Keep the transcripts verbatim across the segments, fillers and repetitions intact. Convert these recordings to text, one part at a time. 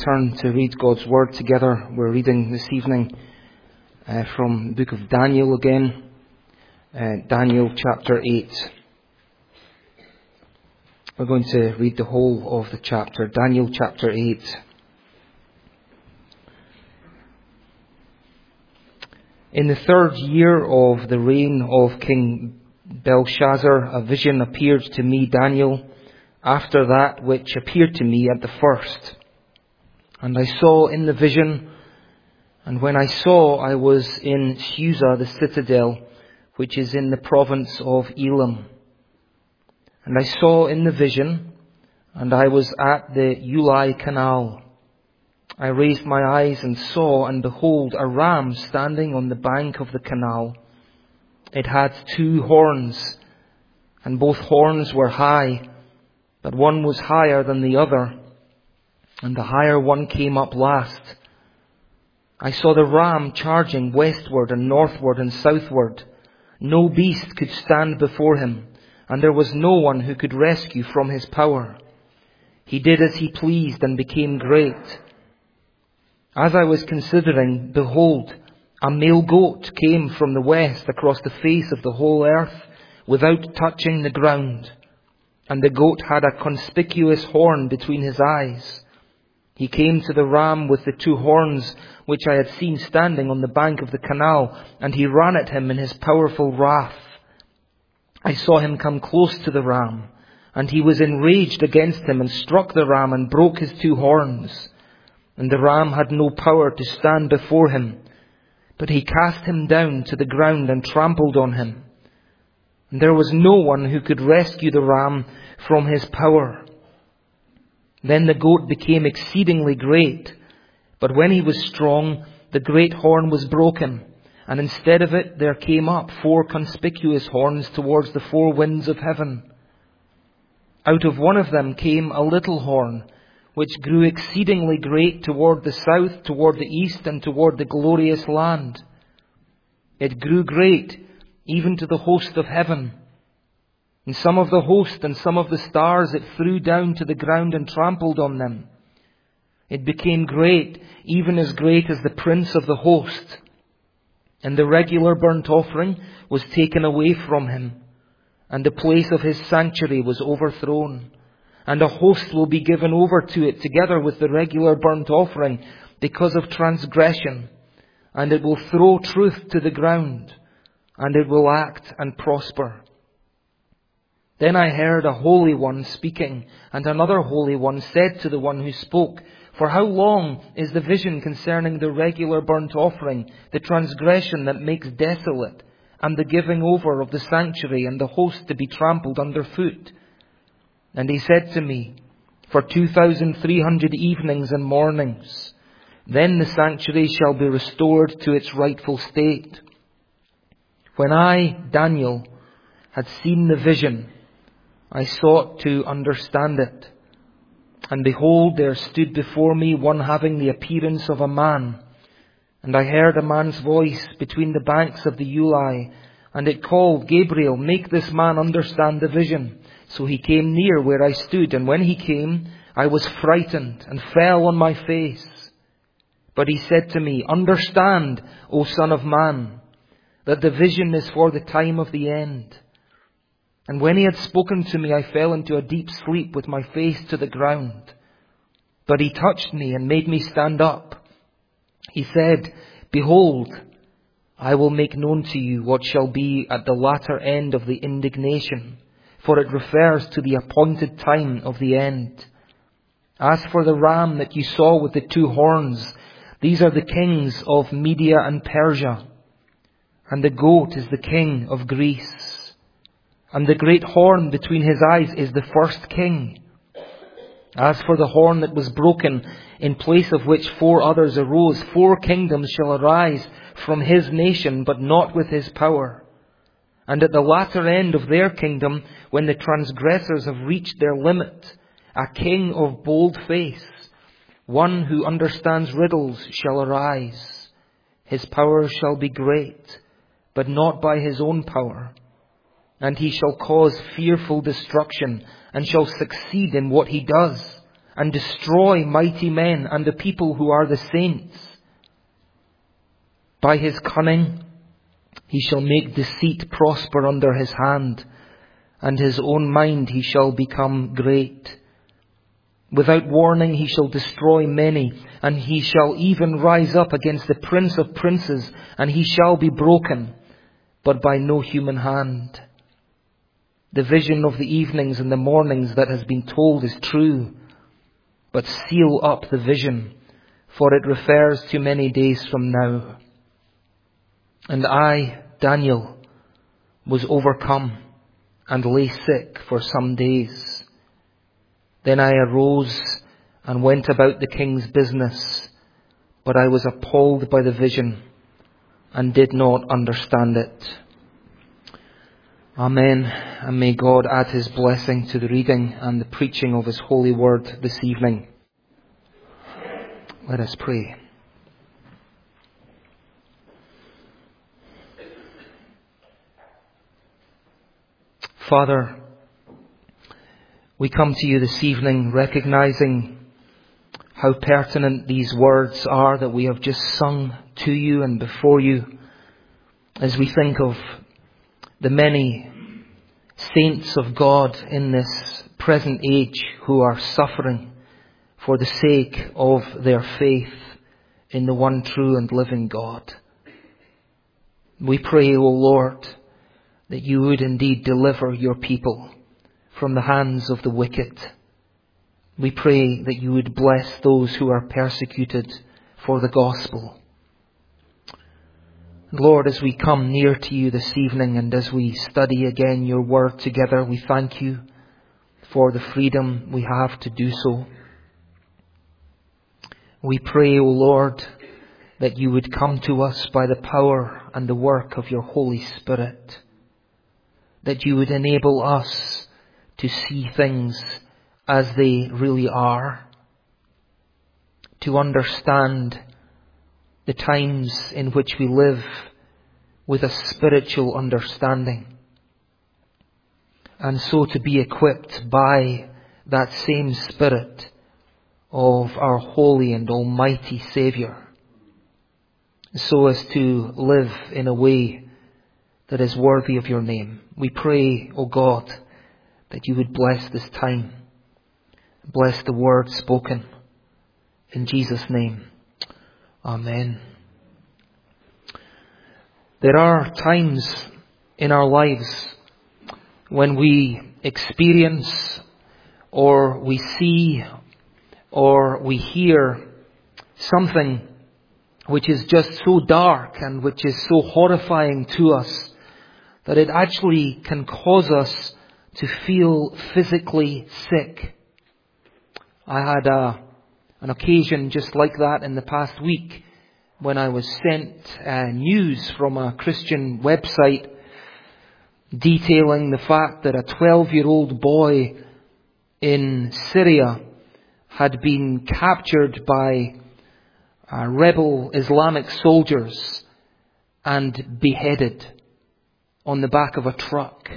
turn to read God's Word together. We're reading this evening uh, from the book of Daniel again, uh, Daniel chapter eight. We're going to read the whole of the chapter, Daniel chapter eight. In the third year of the reign of King Belshazzar, a vision appeared to me, Daniel, after that which appeared to me at the first. And I saw in the vision, and when I saw, I was in Susa, the citadel, which is in the province of Elam. And I saw in the vision, and I was at the Ulai canal. I raised my eyes and saw, and behold, a ram standing on the bank of the canal. It had two horns, and both horns were high, but one was higher than the other, and the higher one came up last. I saw the ram charging westward and northward and southward. No beast could stand before him, and there was no one who could rescue from his power. He did as he pleased and became great. As I was considering, behold, a male goat came from the west across the face of the whole earth without touching the ground. And the goat had a conspicuous horn between his eyes. He came to the ram with the two horns which I had seen standing on the bank of the canal, and he ran at him in his powerful wrath. I saw him come close to the ram, and he was enraged against him and struck the ram and broke his two horns. And the ram had no power to stand before him, but he cast him down to the ground and trampled on him. And there was no one who could rescue the ram from his power. Then the goat became exceedingly great, but when he was strong, the great horn was broken, and instead of it there came up four conspicuous horns towards the four winds of heaven. Out of one of them came a little horn, which grew exceedingly great toward the south, toward the east, and toward the glorious land. It grew great, even to the host of heaven. And some of the host and some of the stars it threw down to the ground and trampled on them. It became great, even as great as the prince of the host. And the regular burnt offering was taken away from him, and the place of his sanctuary was overthrown. And a host will be given over to it together with the regular burnt offering because of transgression. And it will throw truth to the ground, and it will act and prosper. Then I heard a holy one speaking, and another holy one said to the one who spoke, For how long is the vision concerning the regular burnt offering, the transgression that makes desolate, and the giving over of the sanctuary and the host to be trampled underfoot? And he said to me, For two thousand three hundred evenings and mornings, then the sanctuary shall be restored to its rightful state. When I, Daniel, had seen the vision, I sought to understand it. And behold, there stood before me one having the appearance of a man. And I heard a man's voice between the banks of the Ulai, and it called, Gabriel, make this man understand the vision. So he came near where I stood, and when he came, I was frightened and fell on my face. But he said to me, Understand, O Son of Man, that the vision is for the time of the end. And when he had spoken to me, I fell into a deep sleep with my face to the ground. But he touched me and made me stand up. He said, Behold, I will make known to you what shall be at the latter end of the indignation, for it refers to the appointed time of the end. As for the ram that you saw with the two horns, these are the kings of Media and Persia, and the goat is the king of Greece. And the great horn between his eyes is the first king. As for the horn that was broken, in place of which four others arose, four kingdoms shall arise from his nation, but not with his power. And at the latter end of their kingdom, when the transgressors have reached their limit, a king of bold face, one who understands riddles, shall arise. His power shall be great, but not by his own power. And he shall cause fearful destruction, and shall succeed in what he does, and destroy mighty men and the people who are the saints. By his cunning he shall make deceit prosper under his hand, and his own mind he shall become great. Without warning he shall destroy many, and he shall even rise up against the prince of princes, and he shall be broken, but by no human hand. The vision of the evenings and the mornings that has been told is true, but seal up the vision, for it refers to many days from now. And I, Daniel, was overcome and lay sick for some days. Then I arose and went about the king's business, but I was appalled by the vision and did not understand it. Amen. And may God add his blessing to the reading and the preaching of his holy word this evening. Let us pray. Father, we come to you this evening recognizing how pertinent these words are that we have just sung to you and before you, as we think of the many saints of God in this present age who are suffering for the sake of their faith in the one true and living God. We pray, O Lord, that you would indeed deliver your people from the hands of the wicked. We pray that you would bless those who are persecuted for the gospel. Lord, as we come near to you this evening and as we study again your word together, we thank you for the freedom we have to do so. We pray, O Lord, that you would come to us by the power and the work of your Holy Spirit, that you would enable us to see things as they really are, to understand the times in which we live with a spiritual understanding, and so to be equipped by that same Spirit of our holy and almighty Saviour, so as to live in a way that is worthy of your name. We pray, O God, that you would bless this time, bless the word spoken. In Jesus' name, amen. There are times in our lives when we experience or we see or we hear something which is just so dark and which is so horrifying to us that it actually can cause us to feel physically sick. I had a, an occasion just like that in the past week when I was sent uh, news from a Christian website detailing the fact that a twelve-year-old boy in Syria had been captured by uh, rebel Islamic soldiers and beheaded on the back of a truck.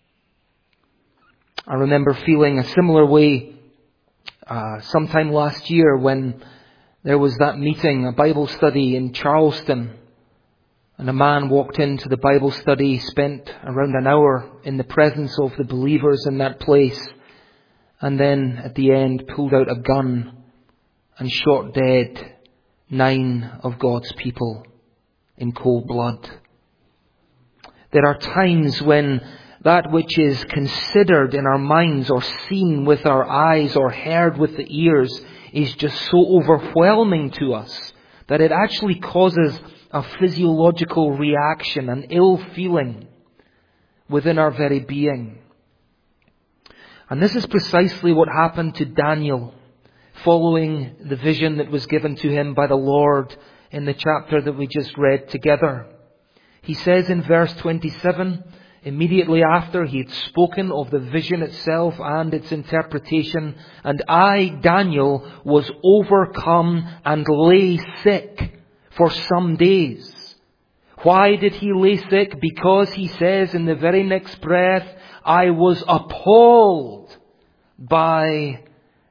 I remember feeling a similar way uh, sometime last year when there was that meeting, a Bible study in Charleston, and a man walked into the Bible study, spent around an hour in the presence of the believers in that place, and then at the end pulled out a gun and shot dead nine of God's people in cold blood. There are times when that which is considered in our minds or seen with our eyes or heard with the ears is just so overwhelming to us that it actually causes a physiological reaction, an ill feeling within our very being. And this is precisely what happened to Daniel following the vision that was given to him by the Lord in the chapter that we just read together. He says in verse twenty-seven, immediately after he had spoken of the vision itself and its interpretation, and I, Daniel, was overcome and lay sick for some days. Why did he lay sick? Because he says in the very next breath, I was appalled by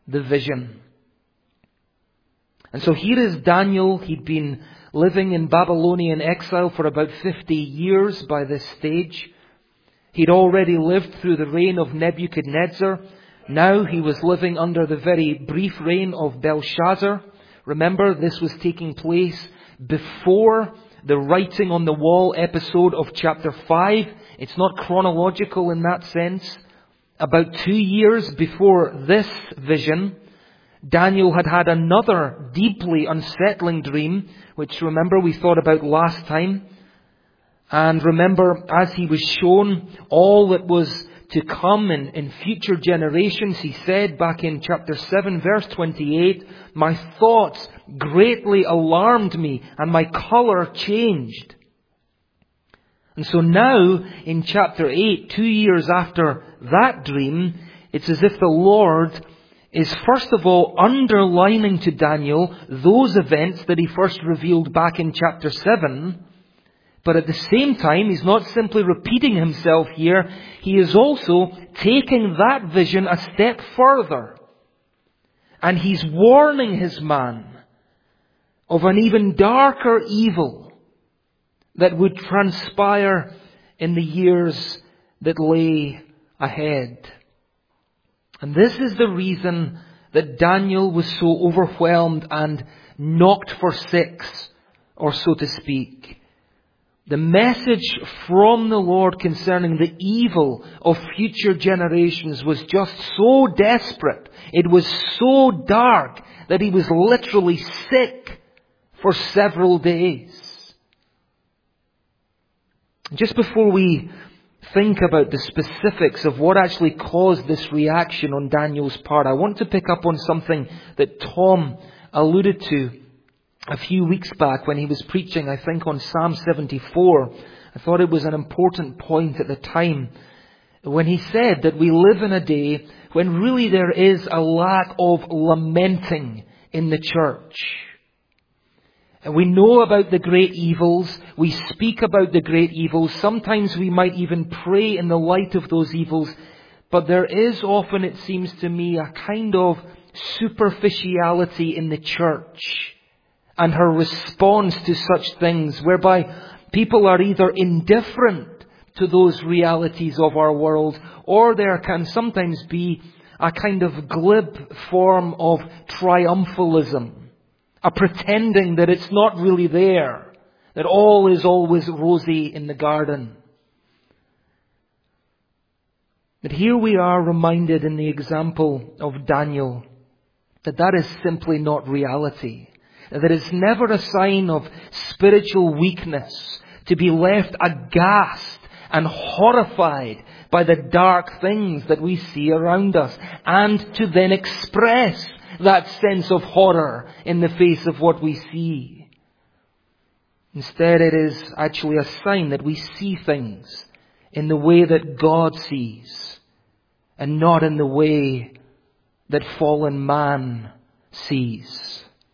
the vision. And so here is Daniel. He'd been living in Babylonian exile for about fifty years by this stage. He'd already lived through the reign of Nebuchadnezzar. Now he was living under the very brief reign of Belshazzar. Remember, this was taking place before the writing on the wall episode of chapter five. It's not chronological in that sense. About two years before this vision, Daniel had had another deeply unsettling dream, which remember we thought about last time. And remember, as he was shown all that was to come in, in future generations, he said back in chapter seven, verse twenty-eight, "My thoughts greatly alarmed me, and my colour changed." And so now, in chapter eight, two years after that dream, it's as if the Lord is first of all underlining to Daniel those events that he first revealed back in chapter seven. But at the same time, he's not simply repeating himself here. He is also taking that vision a step further. And he's warning his man of an even darker evil that would transpire in the years that lay ahead. And this is the reason that Daniel was so overwhelmed and knocked for six, or so to speak. The message from the Lord concerning the evil of future generations was just so desperate. It was so dark that he was literally sick for several days. Just before we think about the specifics of what actually caused this reaction on Daniel's part, I want to pick up on something that Tom alluded to a few weeks back when he was preaching, I think, on Psalm seventy-four. I thought it was an important point at the time when he said that we live in a day when really there is a lack of lamenting in the church. And we know about the great evils. We speak about the great evils. Sometimes we might even pray in the light of those evils. But there is often, it seems to me, a kind of superficiality in the church and her response to such things, whereby people are either indifferent to those realities of our world, or there can sometimes be a kind of glib form of triumphalism, a pretending that it's not really there, that all is always rosy in the garden. But here we are reminded in the example of Daniel that that is simply not reality. That it's never a sign of spiritual weakness to be left aghast and horrified by the dark things that we see around us, and to then express that sense of horror in the face of what we see. Instead, it is actually a sign that we see things in the way that God sees, and not in the way that fallen man sees.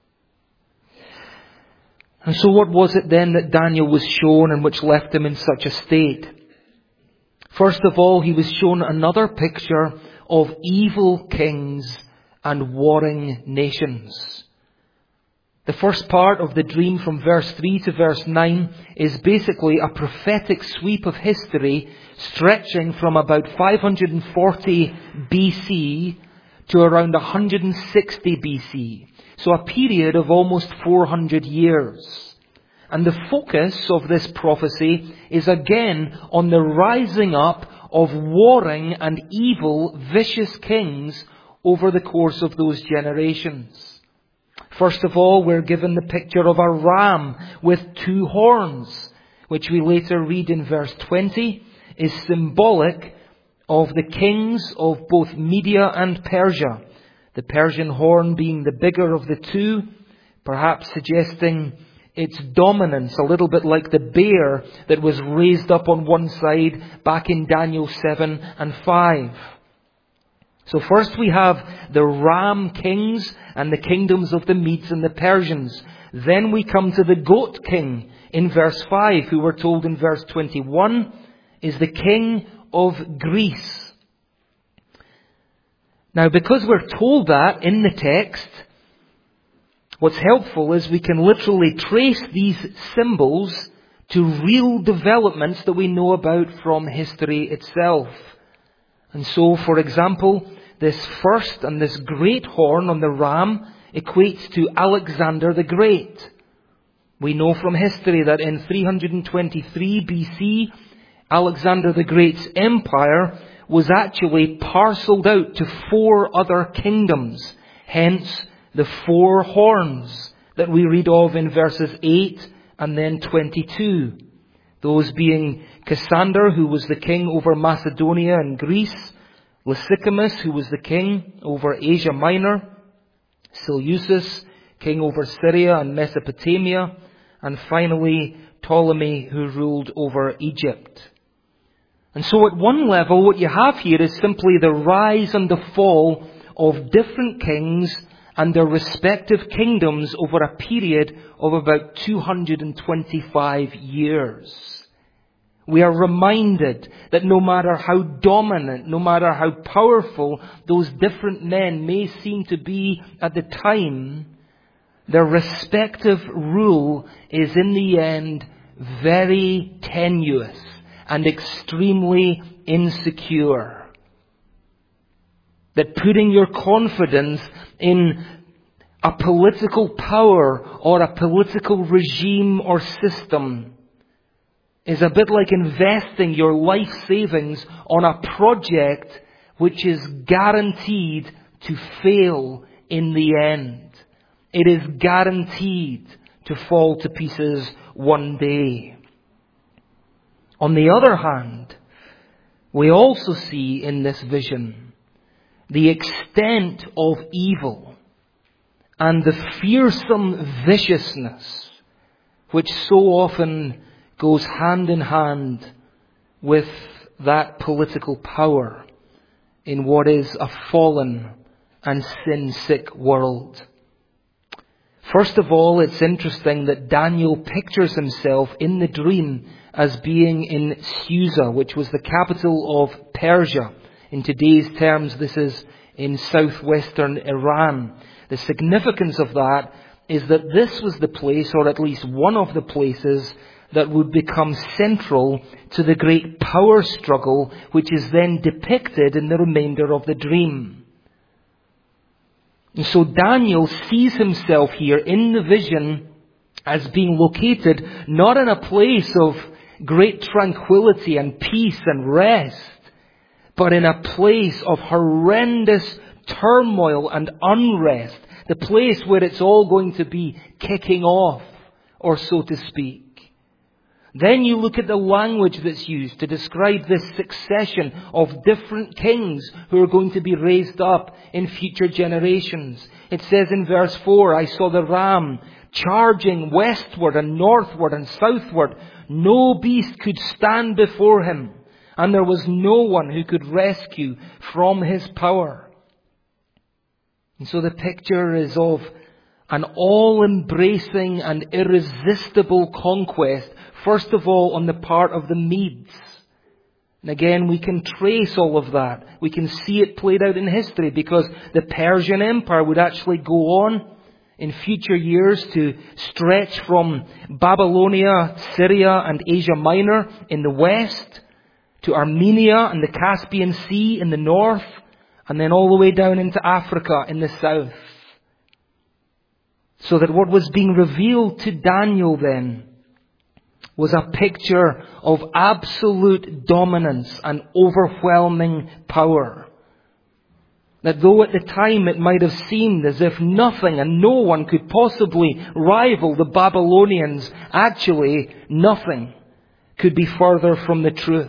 And so what was it then that Daniel was shown and which left him in such a state? First of all, he was shown another picture of evil kings and warring nations. The first part of the dream from verse three to verse nine is basically a prophetic sweep of history stretching from about five hundred forty B C to around one hundred sixty B C. So a period of almost four hundred years. And the focus of this prophecy is again on the rising up of warring and evil, vicious kings over the course of those generations. First of all, we're given the picture of a ram with two horns, which we later read in verse twenty is symbolic of the kings of both Media and Persia. The Persian horn being the bigger of the two, perhaps suggesting its dominance, a little bit like the bear that was raised up on one side back in Daniel seven and five. So first we have the ram kings and the kingdoms of the Medes and the Persians. Then we come to the goat king in verse five, who we're told in verse twenty-one is the king of Greece. Now, because we're told that in the text, what's helpful is we can literally trace these symbols to real developments that we know about from history itself. And so, for example, this first and this great horn on the ram equates to Alexander the Great. We know from history that in three hundred twenty-three B C, Alexander the Great's empire was actually parceled out to four other kingdoms. Hence, the four horns that we read of in verses eight and then twenty-two. Those being Cassander, who was the king over Macedonia and Greece, Lysicamus, who was the king over Asia Minor, Seleucus, king over Syria and Mesopotamia, and finally Ptolemy, who ruled over Egypt. And so at one level, what you have here is simply the rise and the fall of different kings and their respective kingdoms over a period of about two hundred twenty-five years. We are reminded that no matter how dominant, no matter how powerful those different men may seem to be at the time, their respective rule is in the end very tenuous and extremely insecure. That putting your confidence in a political power or a political regime or system is a bit like investing your life savings on a project which is guaranteed to fail in the end. It is guaranteed to fall to pieces one day. On the other hand, we also see in this vision the extent of evil and the fearsome viciousness which so often goes hand in hand with that political power in what is a fallen and sin-sick world. First of all, it's interesting that Daniel pictures himself in the dream as being in Susa, which was the capital of Persia. In today's terms, this is in southwestern Iran. The significance of that is that this was the place, or at least one of the places, that would become central to the great power struggle which is then depicted in the remainder of the dream. And so Daniel sees himself here in the vision as being located not in a place of great tranquility and peace and rest, but in a place of horrendous turmoil and unrest, the place where it's all going to be kicking off, or so to speak. Then you look at the language that's used to describe this succession of different kings who are going to be raised up in future generations. It says in verse four, I saw the ram charging westward and northward and southward. No beast could stand before him, and there was no one who could rescue from his power. And so the picture is of an all-embracing and irresistible conquest, first of all on the part of the Medes. And again, we can trace all of that. We can see it played out in history because the Persian Empire would actually go on in future years to stretch from Babylonia, Syria and Asia Minor in the west, to Armenia and the Caspian Sea in the north, and then all the way down into Africa in the south. So that what was being revealed to Daniel then was a picture of absolute dominance and overwhelming power. That though at the time it might have seemed as if nothing and no one could possibly rival the Babylonians, actually nothing could be further from the truth.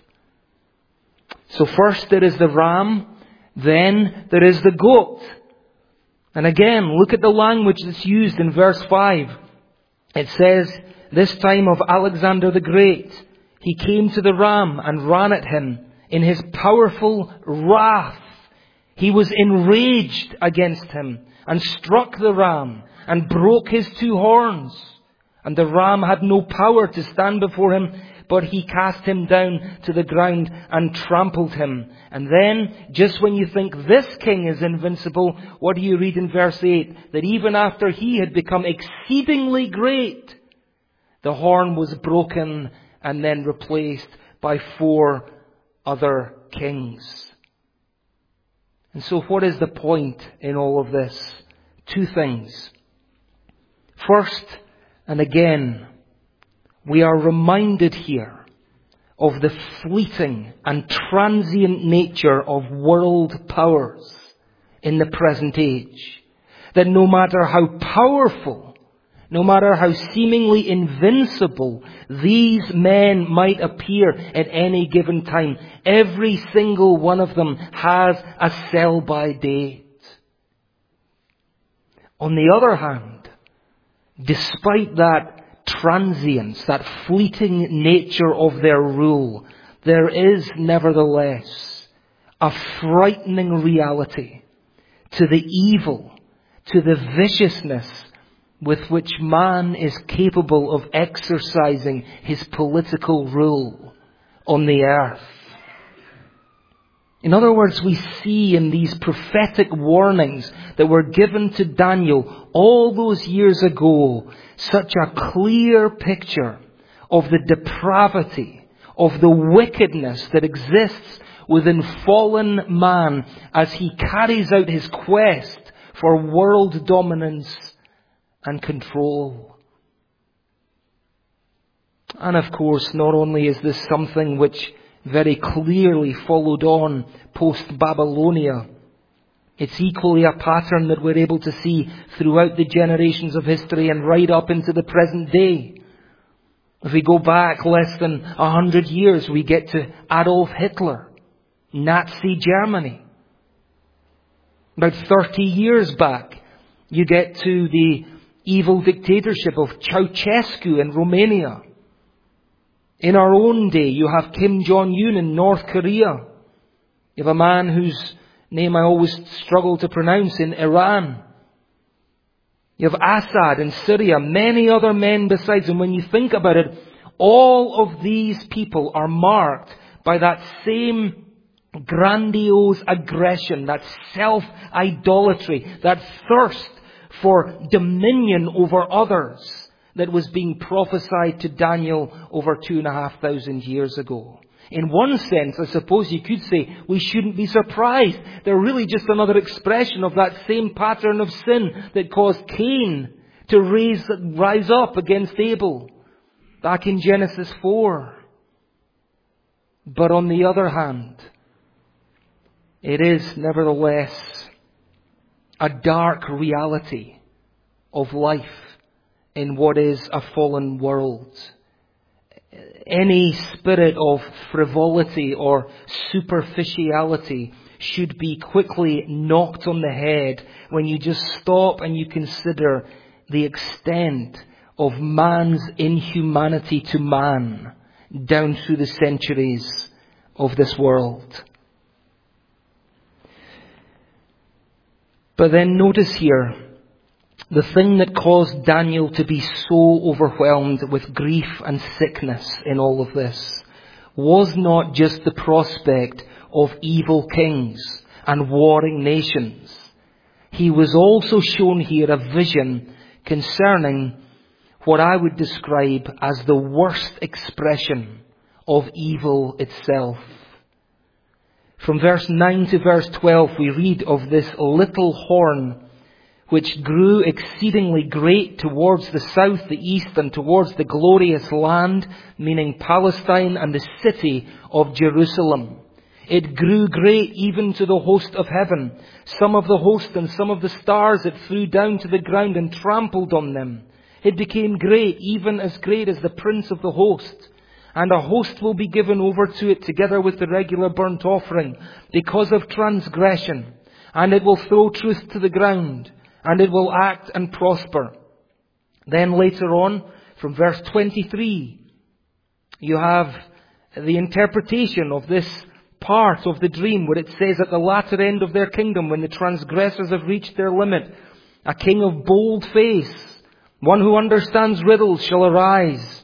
So first there is the ram, then there is the goat. And again, look at the language that's used in verse five. It says, this time of Alexander the Great, he came to the ram and ran at him in his powerful wrath. He was enraged against him and struck the ram and broke his two horns. And the ram had no power to stand before him but he cast him down to the ground and trampled him. And then, just when you think this king is invincible, what do you read in verse eight? That even after he had become exceedingly great, the horn was broken and then replaced by four other kings. And so what is the point in all of this? Two things. First, and again, we are reminded here of the fleeting and transient nature of world powers in the present age. That no matter how powerful, no matter how seemingly invincible these men might appear at any given time, every single one of them has a sell-by date. On the other hand, despite that transience, that fleeting nature of their rule, there is nevertheless a frightening reality to the evil, to the viciousness with which man is capable of exercising his political rule on the earth. In other words, we see in these prophetic warnings that were given to Daniel all those years ago such a clear picture of the depravity, of the wickedness that exists within fallen man as he carries out his quest for world dominance and control. And of course, not only is this something which very clearly followed on post-Babylonia, it's equally a pattern that we're able to see throughout the generations of history and right up into the present day. If we go back less than a hundred years, we get to Adolf Hitler, Nazi Germany. About thirty years back, you get to the evil dictatorship of Ceausescu in Romania. In our own day, you have Kim Jong-un in North Korea. You have a man whose name I always struggle to pronounce in Iran. You have Assad in Syria, many other men besides. And when you think about it, all of these people are marked by that same grandiose aggression, that self-idolatry, that thirst for dominion over others that was being prophesied to Daniel over two and a half thousand years ago. In one sense, I suppose you could say we shouldn't be surprised. They're really just another expression of that same pattern of sin that caused Cain to raise, rise up against Abel back in Genesis four. But on the other hand, it is nevertheless a dark reality of life in what is a fallen world. Any spirit of frivolity or superficiality should be quickly knocked on the head when you just stop and you consider the extent of man's inhumanity to man down through the centuries of this world. But then notice here, the thing that caused Daniel to be so overwhelmed with grief and sickness in all of this was not just the prospect of evil kings and warring nations. He was also shown here a vision concerning what I would describe as the worst expression of evil itself. From verse nine to verse twelve, we read of this little horn which grew exceedingly great towards the south, the east, and towards the glorious land, meaning Palestine and the city of Jerusalem. It grew great even to the host of heaven. Some of the host and some of the stars it threw down to the ground and trampled on them. It became great, even as great as the prince of the host. And a host will be given over to it together with the regular burnt offering because of transgression. And it will throw truth to the ground. And it will act and prosper. Then later on, from verse twenty-three, you have the interpretation of this part of the dream where it says at the latter end of their kingdom, when the transgressors have reached their limit, a king of bold face, one who understands riddles, shall arise.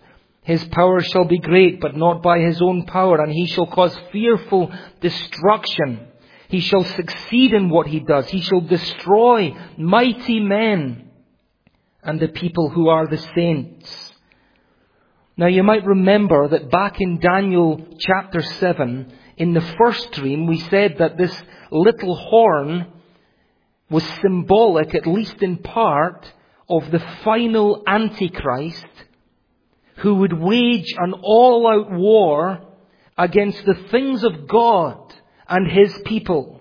His power shall be great, but not by his own power, and he shall cause fearful destruction. He shall succeed in what he does. He shall destroy mighty men and the people who are the saints. Now you might remember that back in Daniel chapter seven, in the first dream, we said that this little horn was symbolic, at least in part, of the final Antichrist who would wage an all-out war against the things of God and his people.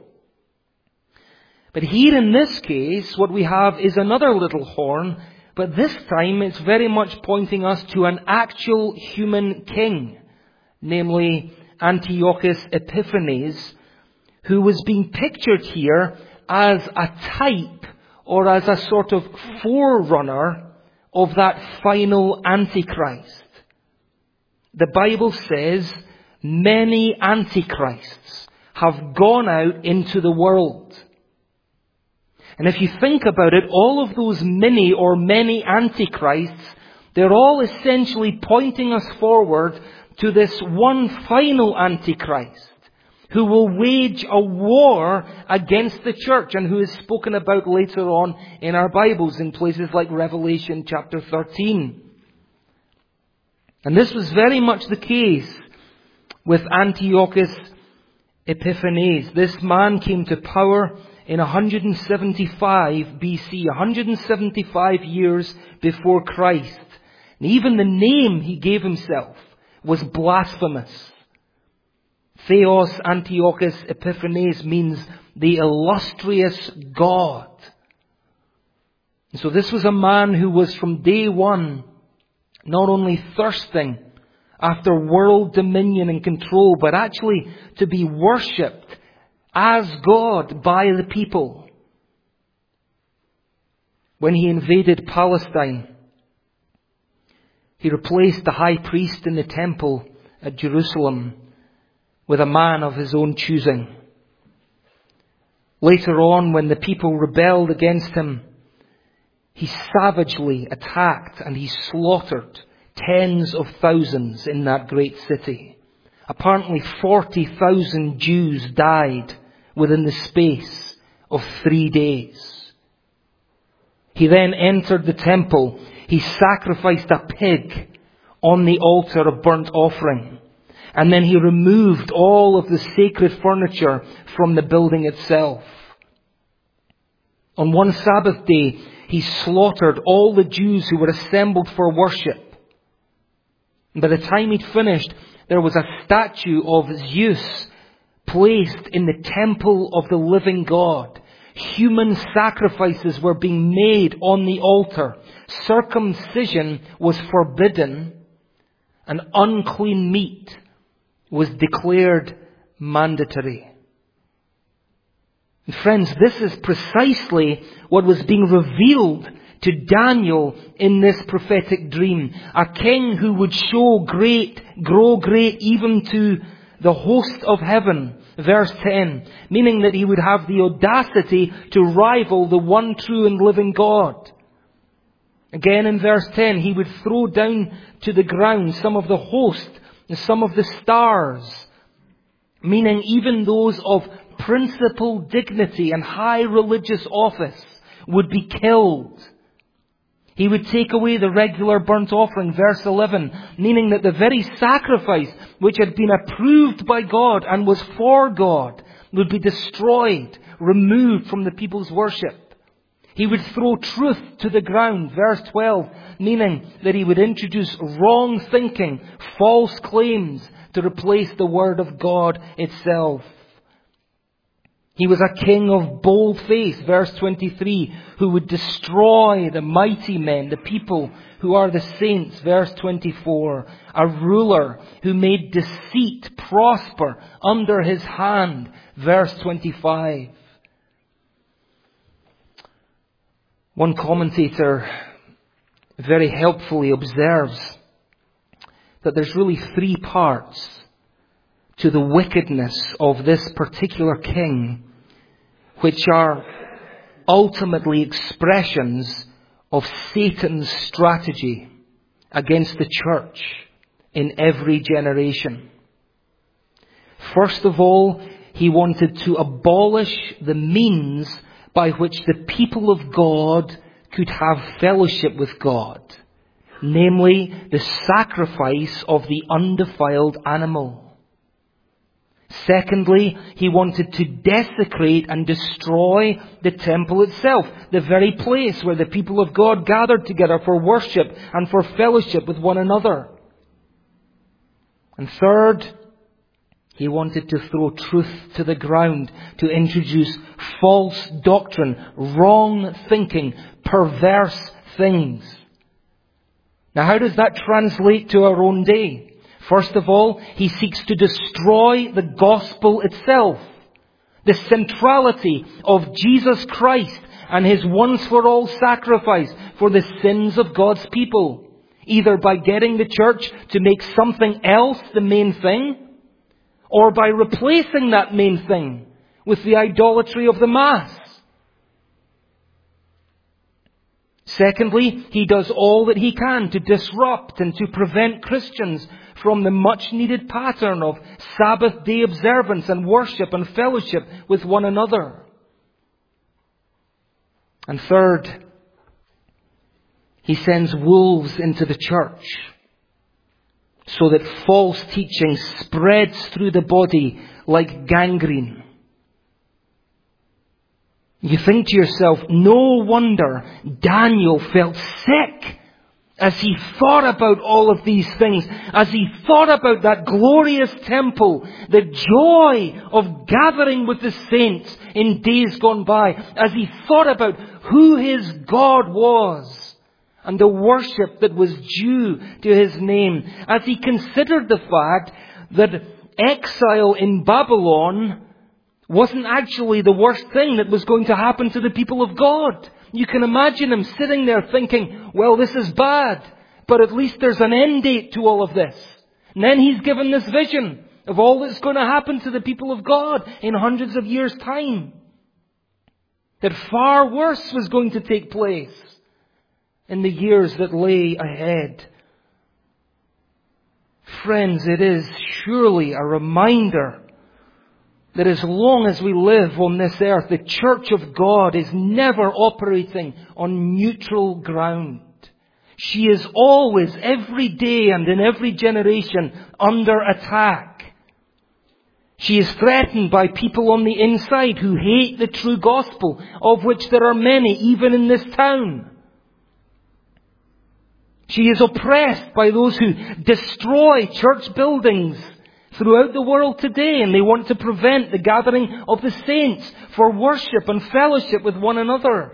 But here in this case, what we have is another little horn, but this time it's very much pointing us to an actual human king, namely Antiochus Epiphanes, who was being pictured here as a type or as a sort of forerunner of that final Antichrist. The Bible says many Antichrists have gone out into the world. And if you think about it, all of those many or many Antichrists, they're all essentially pointing us forward to this one final Antichrist who will wage a war against the church and who is spoken about later on in our Bibles in places like Revelation chapter thirteen. And this was very much the case with Antiochus Epiphanes. This man came to power in one hundred seventy-five B C, one hundred seventy-five years before Christ. And even the name he gave himself was blasphemous. Theos Antiochus Epiphanes means the illustrious God. And so this was a man who was from day one not only thirsting after world dominion and control, but actually to be worshipped as God by the people. When he invaded Palestine, he replaced the high priest in the temple at Jerusalem with a man of his own choosing. Later on, when the people rebelled against him, he savagely attacked and he slaughtered tens of thousands in that great city. Apparently forty thousand Jews died within the space of three days. He then entered the temple. He sacrificed a pig on the altar of burnt offering. And then he removed all of the sacred furniture from the building itself. On one Sabbath day, he slaughtered all the Jews who were assembled for worship. And by the time he'd finished, there was a statue of Zeus placed in the temple of the living God. Human sacrifices were being made on the altar. Circumcision was forbidden, and unclean meat was declared mandatory. And friends, this is precisely what was being revealed to Daniel in this prophetic dream. A king who would show great, grow great even to the host of heaven. Verse ten, meaning that he would have the audacity to rival the one true and living God. Again in verse ten, he would throw down to the ground some of the host and some of the stars, meaning even those of principal dignity and high religious office would be killed. He would take away the regular burnt offering, verse eleven, meaning that the very sacrifice which had been approved by God and was for God would be destroyed, removed from the people's worship. He would throw truth to the ground, verse twelve, meaning that he would introduce wrong thinking, false claims to replace the Word of God itself. He was a king of bold face, verse twenty-three, who would destroy the mighty men, the people who are the saints, verse twenty-four. A ruler who made deceit prosper under his hand, verse twenty-five. One commentator very helpfully observes that there's really three parts to the wickedness of this particular king, which are ultimately expressions of Satan's strategy against the church in every generation. First of all, he wanted to abolish the means by which the people of God could have fellowship with God, namely the sacrifice of the undefiled animal. Secondly, he wanted to desecrate and destroy the temple itself, the very place where the people of God gathered together for worship and for fellowship with one another. And third, he wanted to throw truth to the ground, to introduce false doctrine, wrong thinking, perverse things. Now, how does that translate to our own day? First of all, he seeks to destroy the gospel itself, the centrality of Jesus Christ and his once-for-all sacrifice for the sins of God's people, either by getting the church to make something else the main thing, or by replacing that main thing with the idolatry of the mass. Secondly, he does all that he can to disrupt and to prevent Christians from the much-needed pattern of Sabbath day observance and worship and fellowship with one another. And third, he sends wolves into the church so that false teaching spreads through the body like gangrene. You think to yourself, no wonder Daniel felt sick as he thought about all of these things, as he thought about that glorious temple, the joy of gathering with the saints in days gone by, as he thought about who his God was and the worship that was due to his name, as he considered the fact that exile in Babylon wasn't actually the worst thing that was going to happen to the people of God. You can imagine him sitting there thinking, well, this is bad, but at least there's an end date to all of this. And then he's given this vision of all that's going to happen to the people of God in hundreds of years' time. That far worse was going to take place in the years that lay ahead. Friends, it is surely a reminder that as long as we live on this earth, the Church of God is never operating on neutral ground. She is always, every day and in every generation, under attack. She is threatened by people on the inside who hate the true gospel, of which there are many, even in this town. She is oppressed by those who destroy church buildings throughout the world today, and they want to prevent the gathering of the saints for worship and fellowship with one another.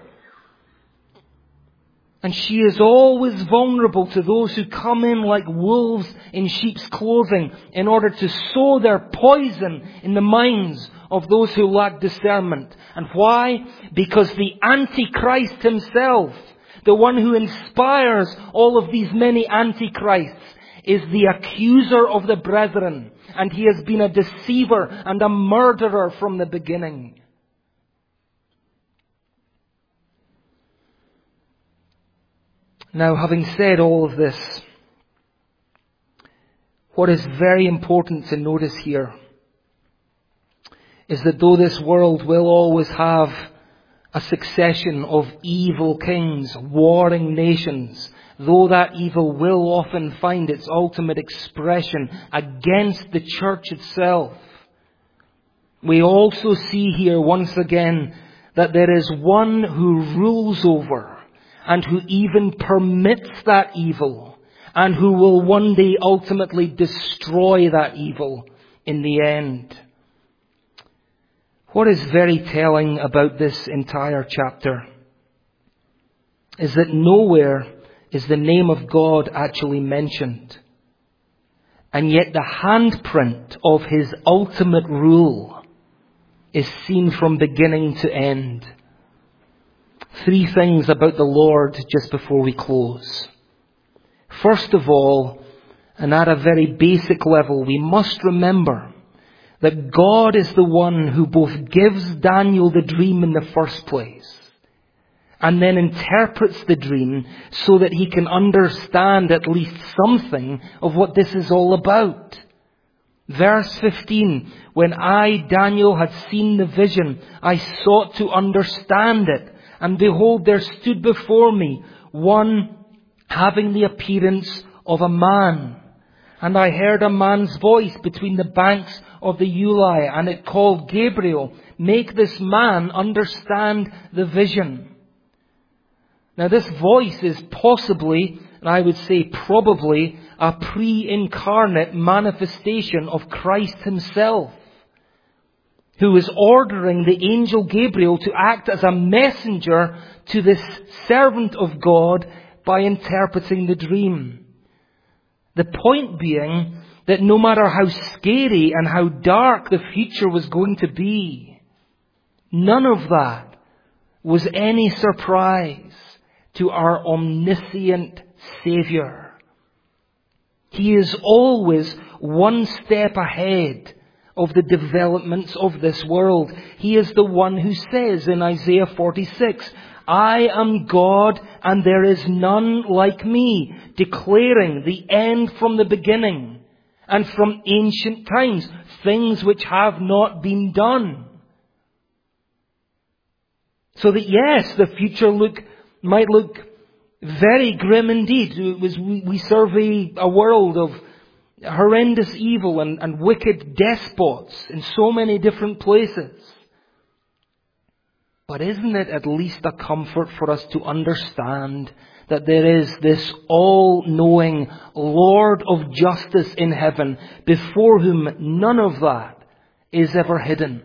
And she is always vulnerable to those who come in like wolves in sheep's clothing in order to sow their poison in the minds of those who lack discernment. And why? Because the Antichrist himself, the one who inspires all of these many antichrists, is the accuser of the brethren. And he has been a deceiver and a murderer from the beginning. Now, having said all of this, what is very important to notice here is that though this world will always have a succession of evil kings, warring nations, though that evil will often find its ultimate expression against the church itself, we also see here once again that there is one who rules over and who even permits that evil, and who will one day ultimately destroy that evil in the end. What is very telling about this entire chapter is that nowhere is the name of God actually mentioned. And yet the handprint of his ultimate rule is seen from beginning to end. Three things about the Lord just before we close. First of all, and at a very basic level, we must remember that God is the one who both gives Daniel the dream in the first place, and then interprets the dream so that he can understand at least something of what this is all about. Verse fifteen, when I, Daniel, had seen the vision, I sought to understand it. And behold, there stood before me one having the appearance of a man. And I heard a man's voice between the banks of the Ulai, and it called, Gabriel, make this man understand the vision. Now this voice is possibly, and I would say probably, a pre-incarnate manifestation of Christ himself, who is ordering the angel Gabriel to act as a messenger to this servant of God by interpreting the dream. The point being that no matter how scary and how dark the future was going to be, none of that was any surprise to our omniscient Savior. He is always one step ahead of the developments of this world. He is the one who says in Isaiah forty-six, I am God and there is none like me, declaring the end from the beginning and from ancient times, things which have not been done. So that yes, the future look might look very grim indeed. It was, we, we survey a world of horrendous evil and, and wicked despots in so many different places. But isn't it at least a comfort for us to understand that there is this all-knowing Lord of justice in heaven, before whom none of that is ever hidden?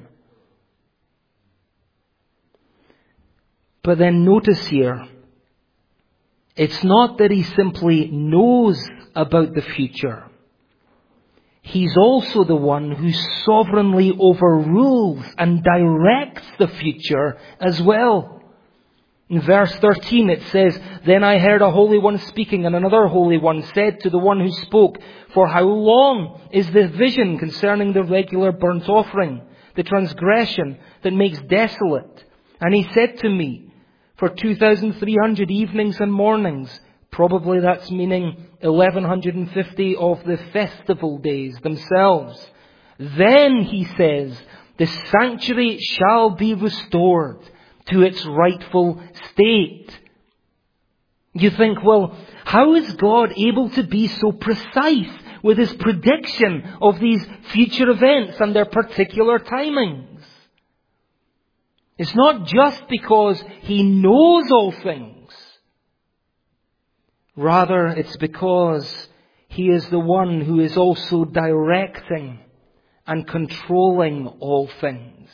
But then notice here, it's not that he simply knows about the future. He's also the one who sovereignly overrules and directs the future as well. In verse thirteen it says, Then I heard a holy one speaking, and another holy one said to the one who spoke, For how long is the vision concerning the regular burnt offering, the transgression that makes desolate? And he said to me, For two thousand three hundred evenings and mornings. Probably that's meaning eleven fifty of the festival days themselves. Then, he says, the sanctuary shall be restored to its rightful state. You think, well, how is God able to be so precise with his prediction of these future events and their particular timings? It's not just because he knows all things. Rather, it's because he is the one who is also directing and controlling all things.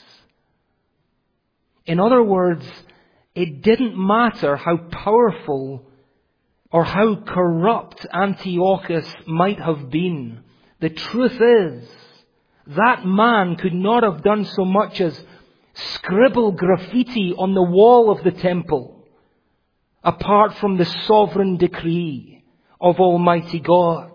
In other words, it didn't matter how powerful or how corrupt Antiochus might have been. The truth is, that man could not have done so much as scribble graffiti on the wall of the temple, apart from the sovereign decree of Almighty God.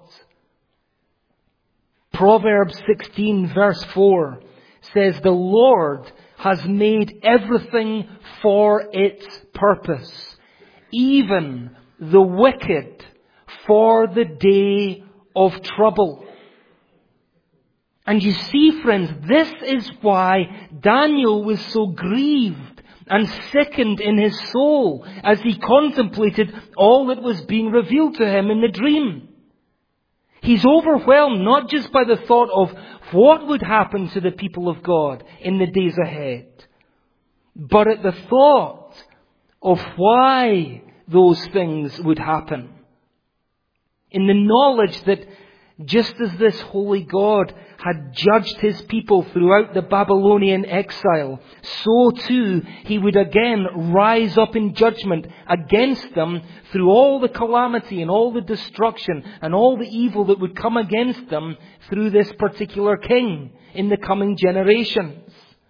Proverbs sixteen verse four says, The Lord has made everything for its purpose, even the wicked for the day of trouble. And you see, friends, this is why Daniel was so grieved and sickened in his soul as he contemplated all that was being revealed to him in the dream. He's overwhelmed not just by the thought of what would happen to the people of God in the days ahead, but at the thought of why those things would happen. In the knowledge that just as this holy God had judged his people throughout the Babylonian exile, so too he would again rise up in judgment against them through all the calamity and all the destruction and all the evil that would come against them through this particular king in the coming generations.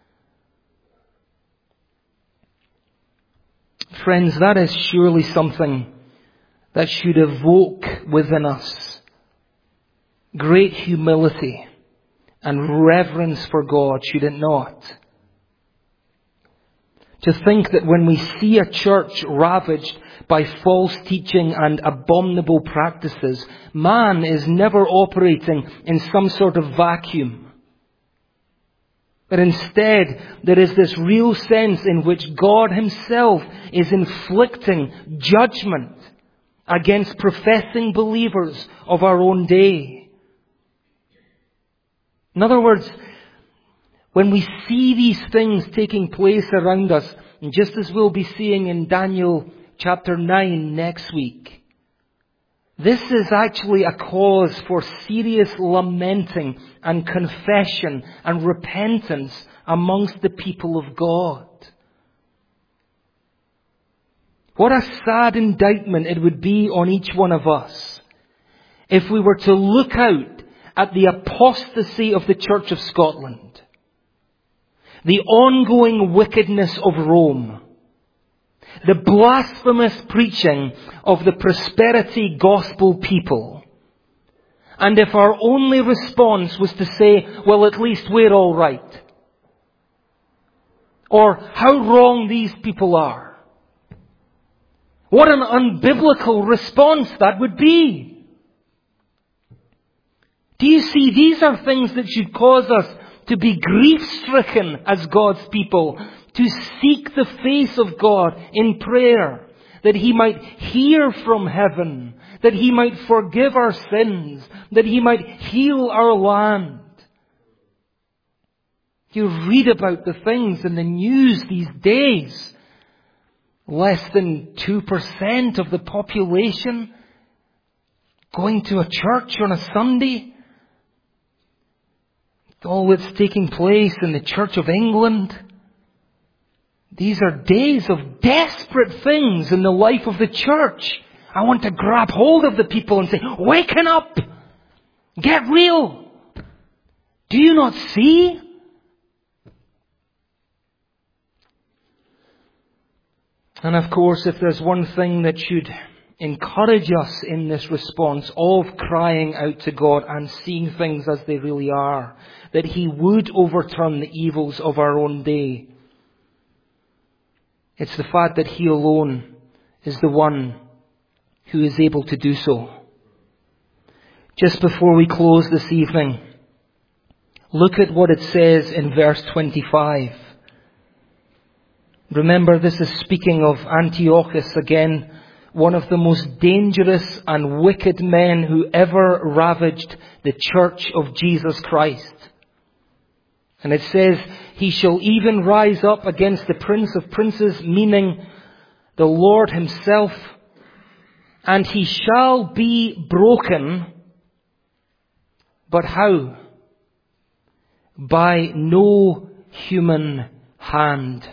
Friends, that is surely something that should evoke within us great humility and reverence for God, should it not? To think that when we see a church ravaged by false teaching and abominable practices, man is never operating in some sort of vacuum. But instead, there is this real sense in which God Himself is inflicting judgment against professing believers of our own day. In other words, when we see these things taking place around us, and just as we'll be seeing in Daniel chapter nine next week, this is actually a cause for serious lamenting and confession and repentance amongst the people of God. What a sad indictment it would be on each one of us if we were to look out at the apostasy of the Church of Scotland, the ongoing wickedness of Rome, the blasphemous preaching of the prosperity gospel people, and if our only response was to say, well, at least we're all right, or how wrong these people are. What an unbiblical response that would be. Do you see, these are things that should cause us to be grief-stricken as God's people, to seek the face of God in prayer, that He might hear from heaven, that He might forgive our sins, that He might heal our land. You read about the things in the news these days. Less than two percent of the population going to a church on a Sunday. All that's taking place in the Church of England. These are days of desperate things in the life of the church. I want to grab hold of the people and say, waken up! Get real! Do you not see? And of course, if there's one thing that should encourage us in this response of crying out to God and seeing things as they really are, that He would overturn the evils of our own day, it's the fact that He alone is the one who is able to do so. Just before we close this evening, look at what it says in verse twenty-five. Remember, this is speaking of Antiochus again, one of the most dangerous and wicked men who ever ravaged the church of Jesus Christ. And it says, he shall even rise up against the Prince of Princes, meaning the Lord Himself, and he shall be broken. But how? By no human hand.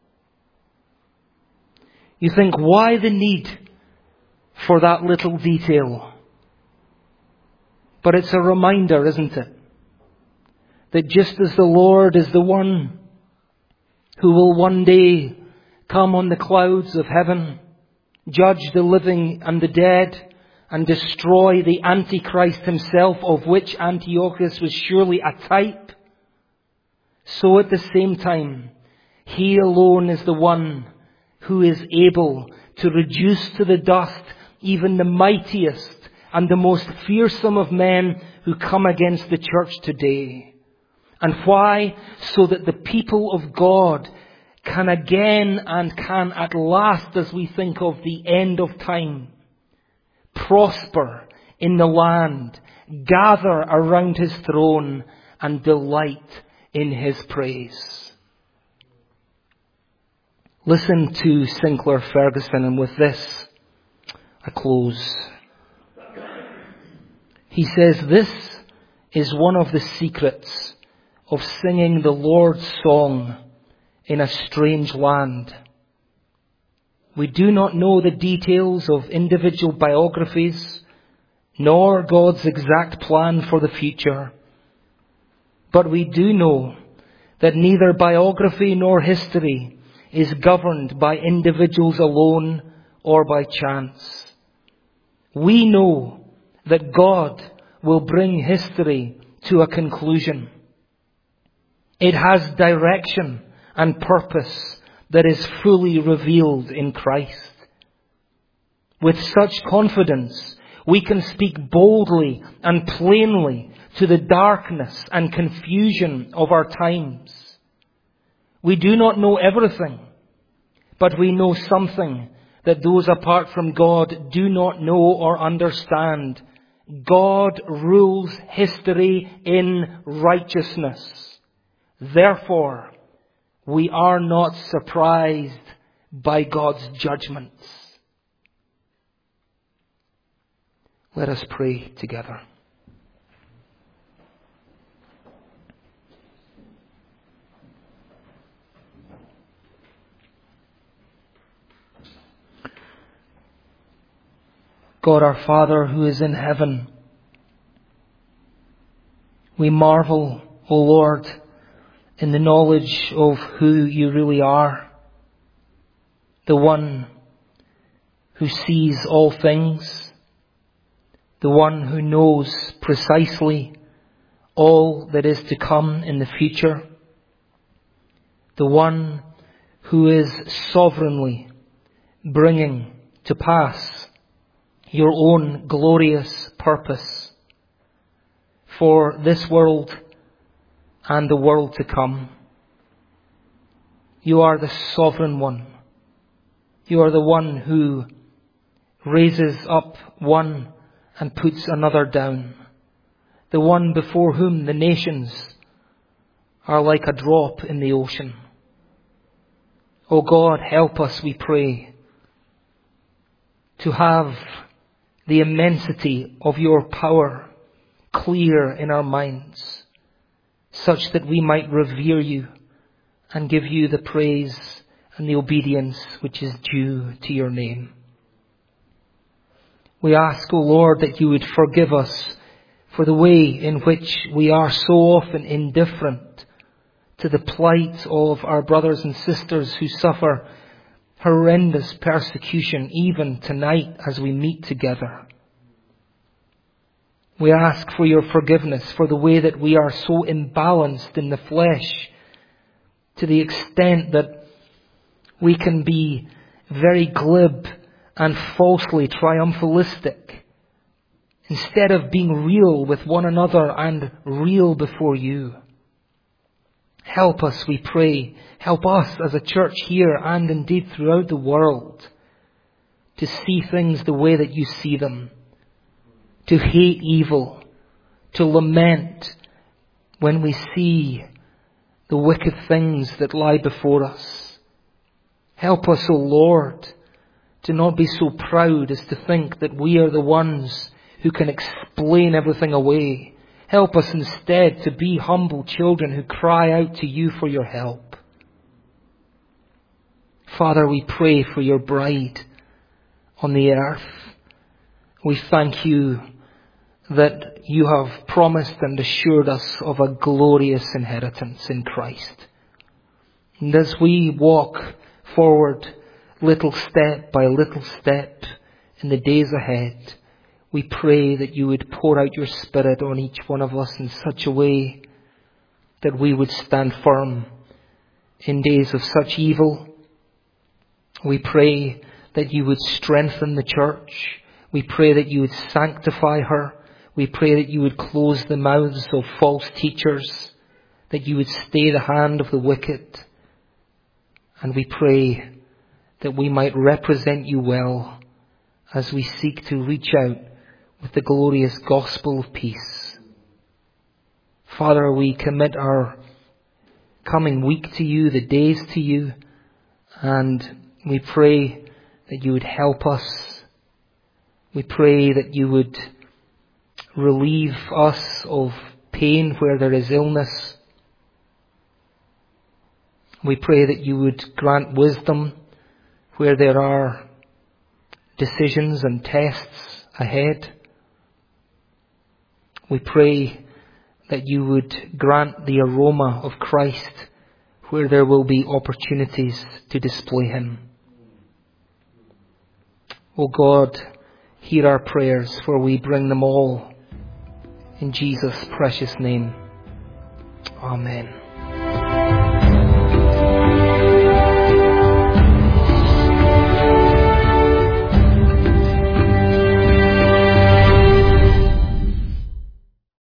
You think, why the need for that little detail? But it's a reminder, isn't it? That just as the Lord is the one who will one day come on the clouds of heaven, judge the living and the dead, and destroy the Antichrist himself, of which Antiochus was surely a type, so at the same time, He alone is the one who is able to reduce to the dust even the mightiest and the most fearsome of men who come against the church today. And why? So that the people of God can again and can at last, as we think of the end of time, prosper in the land, gather around His throne and delight in His praise. Listen to Sinclair Ferguson, and with this I close. He says, this is one of the secrets of singing the Lord's song in a strange land. We do not know the details of individual biographies, nor God's exact plan for the future. But we do know that neither biography nor history is governed by individuals alone or by chance. We know that God will bring history to a conclusion. It has direction and purpose that is fully revealed in Christ. With such confidence, we can speak boldly and plainly to the darkness and confusion of our times. We do not know everything, but we know something that those apart from God do not know or understand. God rules history in righteousness. Therefore, we are not surprised by God's judgments. Let us pray together. God our Father who is in heaven, we marvel, O Lord, in the knowledge of who you really are, the one who sees all things, the one who knows precisely all that is to come in the future, the one who is sovereignly bringing to pass your own glorious purpose for this world and the world to come. You are the sovereign one. You are the one who raises up one and puts another down. The one before whom the nations are like a drop in the ocean. O God, help us, we pray, to have the immensity of your power clear in our minds, such that we might revere you and give you the praise and the obedience which is due to your name. We ask, O Lord, that you would forgive us for the way in which we are so often indifferent to the plight of our brothers and sisters who suffer horrendous persecution even tonight as we meet together. We ask for your forgiveness for the way that we are so imbalanced in the flesh, to the extent that we can be very glib and falsely triumphalistic, instead of being real with one another and real before you. Help us, we pray. Help us as a church here and indeed throughout the world to see things the way that you see them, to hate evil, to lament when we see the wicked things that lie before us. Help us, O Lord, to not be so proud as to think that we are the ones who can explain everything away. Help us instead to be humble children who cry out to you for your help. Father, we pray for your bride on the earth. We thank you that you have promised and assured us of a glorious inheritance in Christ. And as we walk forward little step by little step in the days ahead, we pray that you would pour out your Spirit on each one of us in such a way that we would stand firm in days of such evil. We pray that you would strengthen the church. We pray that you would sanctify her. We pray that you would close the mouths of false teachers, that you would stay the hand of the wicked. And we pray that we might represent you well as we seek to reach out with the glorious gospel of peace. Father, we commit our coming week to you, the days to you, and we pray that you would help us. We pray that you would relieve us of pain where there is illness. We pray that you would grant wisdom where there are decisions and tests ahead. We pray that you would grant the aroma of Christ where there will be opportunities to display him. O God, hear our prayers, for we bring them all in Jesus' precious name. Amen.